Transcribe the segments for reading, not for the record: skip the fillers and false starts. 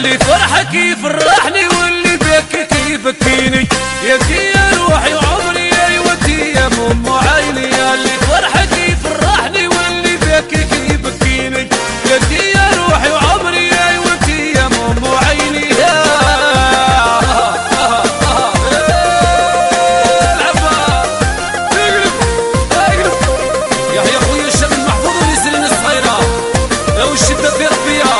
اللي فرحك يفرحني واللي بكك يبكيني، يا يا روحي وعمري يا ودي يا ام عيني. يا اللي فرحك يفرحني واللي بكك يبكيني، يا يا روحي وعمري يا ودي يا ام عيني. يا خويا الشاب المحفوظ والنسرين الصغيره لو الشده في ربيها.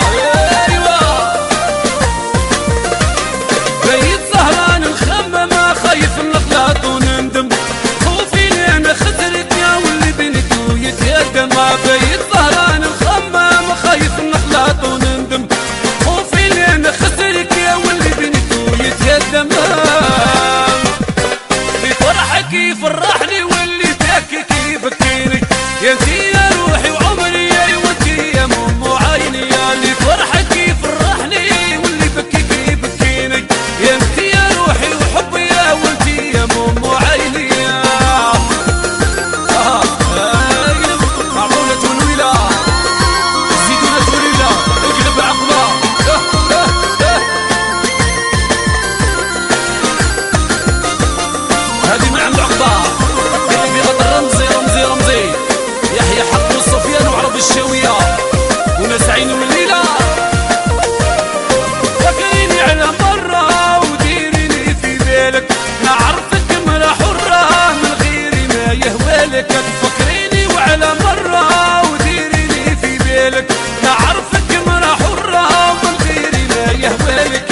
خايف نغلط ونندم، خوفي لين خسرك يا واللي بنته يتهدم. بيت ظهران الخمام خايف نغلط ونندم، خوفي لين خسرك يا واللي بنته يتهدم. بفرحك يفرحني واللي بكك يبكيني، يا انتي يا روحي وعمري يا ودي يا ام عيني. يا اللي فرحك يفرحني واللي بكك يبكيني، يا انتي يا روحي وحبي يا ولدي يا ام عيني. معقولة ونويلة زيدونة ونويلة اقلب عقبة. هذه من عند عقبة اللي في غدر رمزي رمزي رمزي، يحيى حق والصفيان وعرب الشاوية وناس عين والليلة. فكريني على مرة وديريني في بالك، نعرفك مرة حرة من غيري ما يهوالك. تفكريني وعلى مرة وديريني في بالك، نعرفك مرة حرة من غيري ما يهوالك.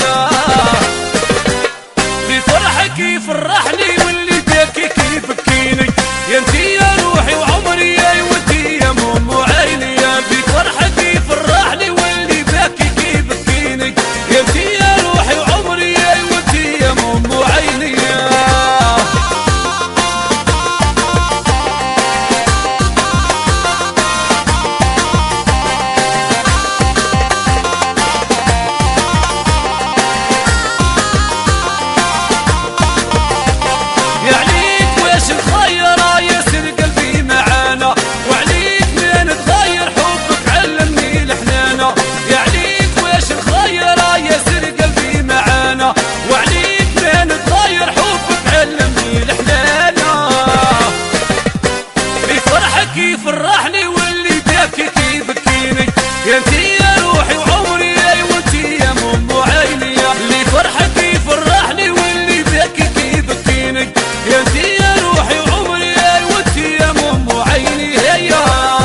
بفرحك يفرحني واللي بكك يبكيني، يا انتي يا روحي وعمري يا ودي يا ام عيني. يا بفرحك يفرحني واللي بكك يبكيني، يا انتي يا روحي وعمري يا ودي يا ام عيني. يفرحني واللي بكك يبكيني، يا انتي يا روحي وعمري يا ودي يا ام عيني. اللي فرحك يفرحني واللي بكك يبكيني، يا انتي يا روحي وعمري يا ودي يا ام عيني. هيا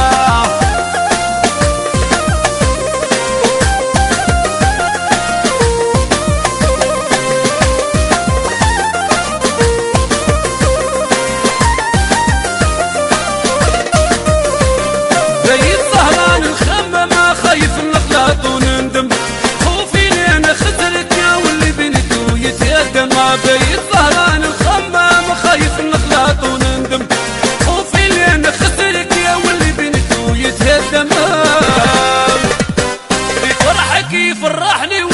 بيت ظهران الخمام خايف نغلط ونندم، خوفي لين خسرك يا واللي بنته يتهدم. بيت ظهران الخمام خايف نغلط ونندم، خوفي لين خسرك يا واللي بنته يتهدم. بفرحك يفرحني